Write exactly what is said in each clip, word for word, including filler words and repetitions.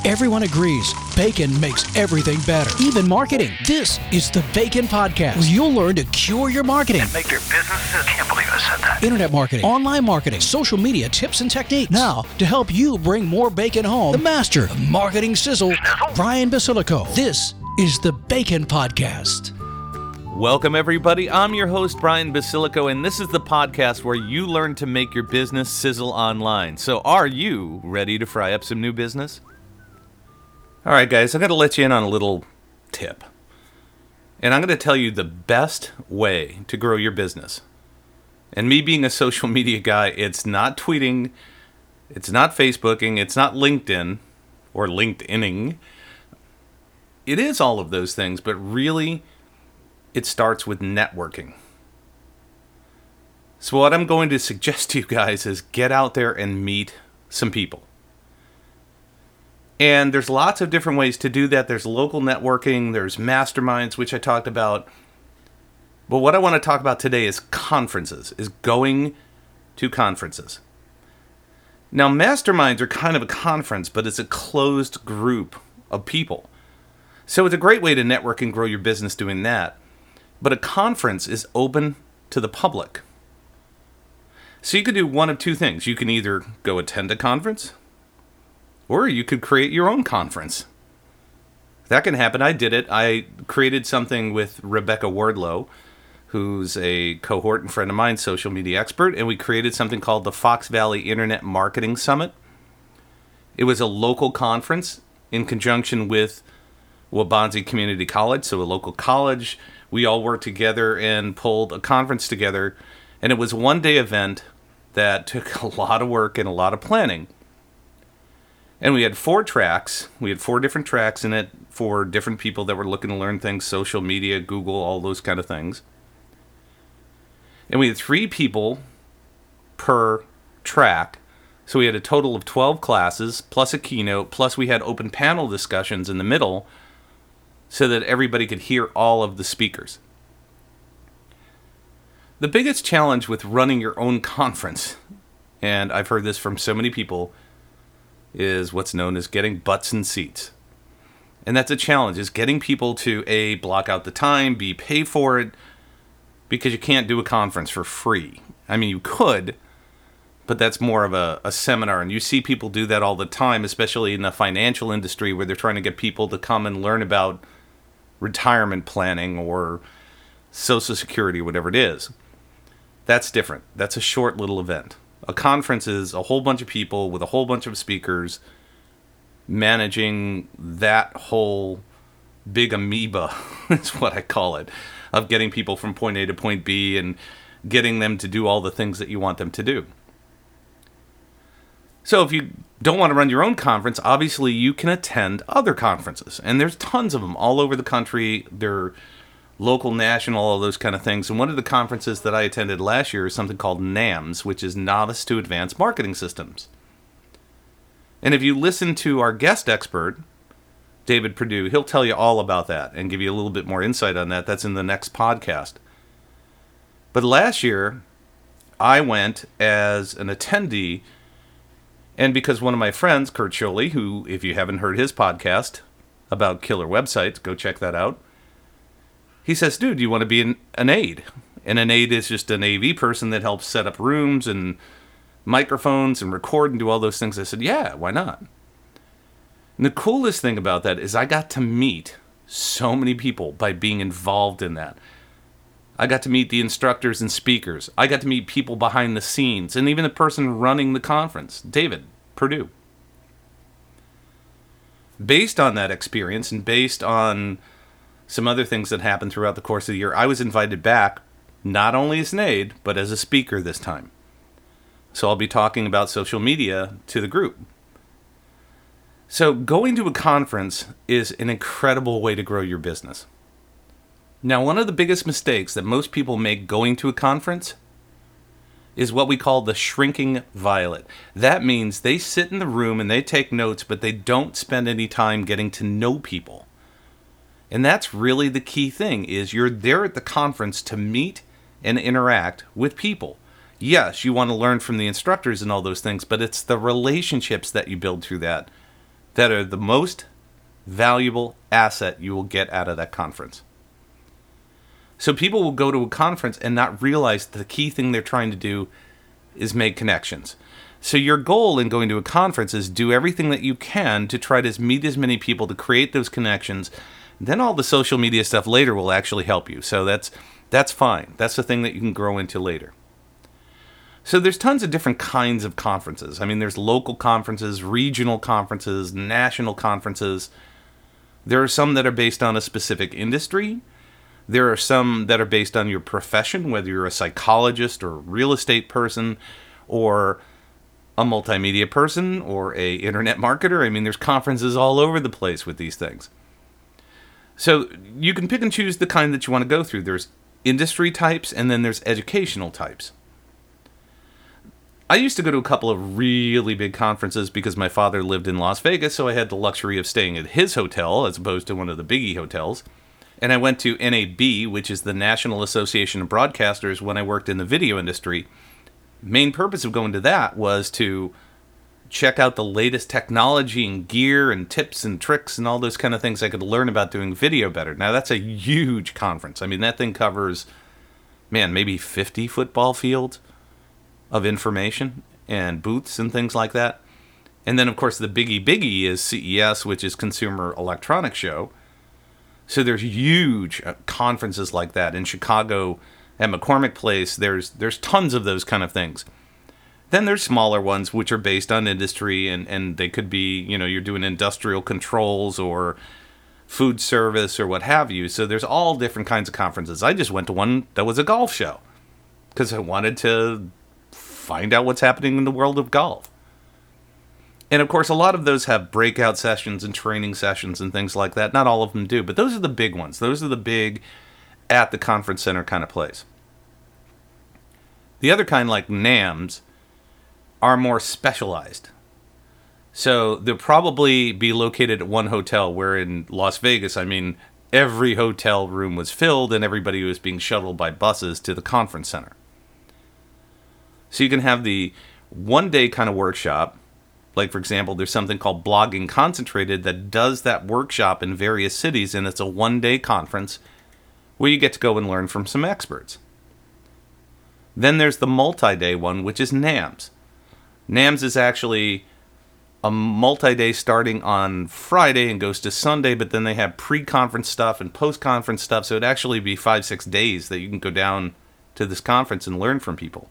Everyone agrees bacon makes everything better, even marketing. This is the Bacon Podcast, where you'll learn to cure your marketing. And make your business, I can't believe I said that. Internet marketing, online marketing, social media tips and techniques. Now, to help you bring more bacon home, the master of marketing sizzle, Brian Basilico. This is the Bacon Podcast. Welcome, everybody. I'm your host, Brian Basilico, and this is the podcast where you learn to make your business sizzle online. So are you ready to fry up some new business? All right, guys, I'm going to let you in on a little tip. And I'm going to tell you the best way to grow your business. And me being a social media guy, it's not tweeting, it's not Facebooking, it's not LinkedIn or LinkedIning. It is all of those things, but really, it starts with networking. So what I'm going to suggest to you guys is get out there and meet some people. And there's lots of different ways to do that. There's local networking, there's masterminds, which I talked about. But what I want to talk about today is conferences, is going to conferences. Now, masterminds are kind of a conference, but it's a closed group of people. So it's a great way to network and grow your business doing that. But a conference is open to the public. So you could do one of two things. You can either go attend a conference, or you could create your own conference. That can happen. I did it. I created something with Rebecca Wardlow, who's a cohort and friend of mine, social media expert, and we created something called the Fox Valley Internet Marketing Summit. It was a local conference in conjunction with Waubonsie Community College, so a local college. We all worked together and pulled a conference together, and it was a one-day event that took a lot of work and a lot of planning. And we had four tracks. We had four different tracks in it for different people that were looking to learn things, social media, Google, all those kind of things. And we had three people per track. So we had a total of twelve classes, plus a keynote, plus we had open panel discussions in the middle so that everybody could hear all of the speakers. The biggest challenge with running your own conference, and I've heard this from so many people, is what's known as getting butts in seats. And that's a challenge, is getting people to A, block out the time, B, pay for it, because you can't do a conference for free. I mean, you could, but that's more of a, a seminar, and you see people do that all the time, especially in the financial industry where they're trying to get people to come and learn about retirement planning or Social Security, whatever it is. That's different. That's a short little event. A conference is a whole bunch of people with a whole bunch of speakers managing that whole big amoeba, is what I call it, of getting people from point A to point B and getting them to do all the things that you want them to do. So if you don't want to run your own conference, obviously you can attend other conferences. And there's tons of them all over the country. They're local, national, all those kind of things. And one of the conferences that I attended last year is something called NAMS, which is Novice to Advanced Marketing Systems. And if you listen to our guest expert, David Perdue, he'll tell you all about that and give you a little bit more insight on that. That's in the next podcast. But last year, I went as an attendee, and because one of my friends, Kurt Scholey, who, if you haven't heard his podcast about killer websites, go check that out. He says, dude, you want to be an, an aide? And an aide is just an A V person that helps set up rooms and microphones and record and do all those things. I said, yeah, why not? And the coolest thing about that is I got to meet so many people by being involved in that. I got to meet the instructors and speakers. I got to meet people behind the scenes and even the person running the conference, David Perdue. Based on that experience and based on some other things that happened throughout the course of the year, I was invited back, not only as an aide, but as a speaker this time. So I'll be talking about social media to the group. So going to a conference is an incredible way to grow your business. Now, one of the biggest mistakes that most people make going to a conference is what we call the shrinking violet. That means they sit in the room and they take notes, but they don't spend any time getting to know people. And that's really the key thing, is you're there at the conference to meet and interact with people. Yes, you want to learn from the instructors and all those things, but it's the relationships that you build through that that are the most valuable asset you will get out of that conference. So people will go to a conference and not realize the key thing they're trying to do is make connections. So your goal in going to a conference is do everything that you can to try to meet as many people to create those connections. Then all the social media stuff later will actually help you. So that's that's fine. That's the thing that you can grow into later. So there's tons of different kinds of conferences. I mean, there's local conferences, regional conferences, national conferences. There are some that are based on a specific industry. There are some that are based on your profession, whether you're a psychologist or a real estate person or a multimedia person or a internet marketer. I mean, there's conferences all over the place with these things. So you can pick and choose the kind that you want to go through. There's industry types and then there's educational types. I used to go to a couple of really big conferences because my father lived in Las Vegas, so I had the luxury of staying at his hotel as opposed to one of the biggie hotels. And I went to N A B, which is the National Association of Broadcasters, when I worked in the video industry. Main purpose of going to that was to check out the latest technology and gear and tips and tricks and all those kind of things I could learn about doing video better. Now, that's a huge conference. I mean, that thing covers, man, maybe fifty football fields of information and booths and things like that. And then, of course, the biggie biggie is C E S, which is Consumer Electronics Show. So there's huge conferences like that in Chicago at McCormick Place. There's there's tons of those kind of things. Then there's smaller ones which are based on industry, and, and they could be, you know, you're doing industrial controls or food service or what have you. So there's all different kinds of conferences. I just went to one that was a golf show because I wanted to find out what's happening in the world of golf. And of course, a lot of those have breakout sessions and training sessions and things like that. Not all of them do, but those are the big ones. Those are the big at the conference center kind of place. The other kind, like NAMS, are more specialized. So they'll probably be located at one hotel, where in Las Vegas, I mean, every hotel room was filled and everybody was being shuttled by buses to the conference center. So you can have the one-day kind of workshop. Like, for example, there's something called Blogging Concentrated that does that workshop in various cities, and it's a one-day conference where you get to go and learn from some experts. Then there's the multi-day one, which is NAMS. NAMS is actually a multi-day starting on Friday and goes to Sunday, but then they have pre-conference stuff and post-conference stuff, so it'd actually be five, six days that you can go down to this conference and learn from people.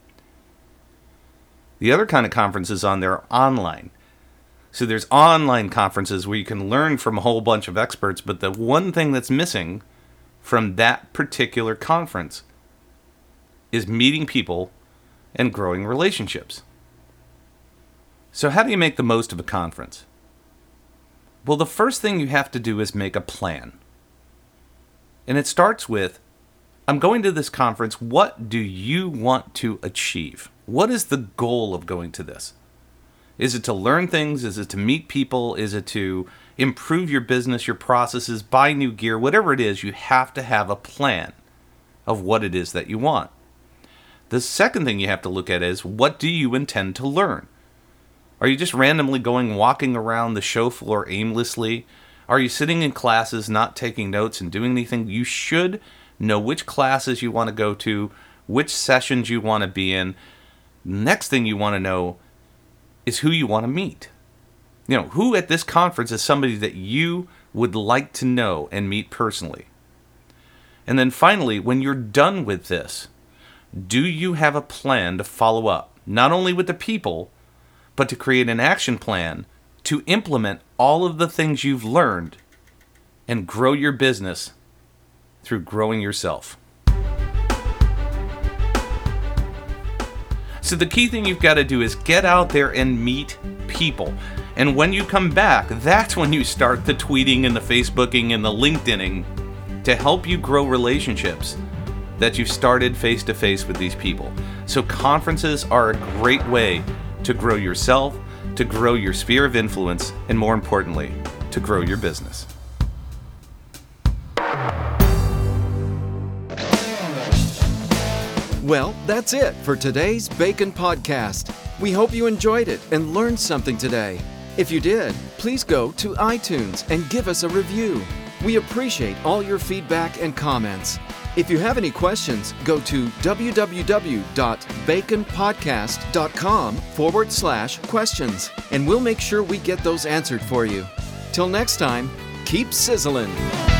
The other kind of conferences on there are online. So there's online conferences where you can learn from a whole bunch of experts, but the one thing that's missing from that particular conference is meeting people and growing relationships. So how do you make the most of a conference? Well, the first thing you have to do is make a plan. And it starts with, I'm going to this conference. What do you want to achieve? What is the goal of going to this? Is it to learn things? Is it to meet people? Is it to improve your business, your processes, buy new gear? Whatever it is, you have to have a plan of what it is that you want. The second thing you have to look at is, what do you intend to learn? Are you just randomly going walking around the show floor aimlessly? Are you sitting in classes, not taking notes and doing anything? You should know which classes you want to go to, which sessions you want to be in. Next thing you want to know is who you want to meet. You know, who at this conference is somebody that you would like to know and meet personally. And then finally, when you're done with this, do you have a plan to follow up, not only with the people, but to create an action plan to implement all of the things you've learned and grow your business through growing yourself? So the key thing you've got to do is get out there and meet people. And when you come back, that's when you start the tweeting and the Facebooking and the LinkedIning to help you grow relationships that you've started face-to-face with these people. So conferences are a great way to grow yourself, to grow your sphere of influence, and more importantly, to grow your business. Well, that's it for today's Bacon Podcast. We hope you enjoyed it and learned something today. If you did, please please go to iTunes and give us a review. We appreciate all your feedback and comments. If you have any questions, go to www.baconpodcast.com forward slash questions, and we'll make sure we get those answered for you. Till next time, keep sizzling.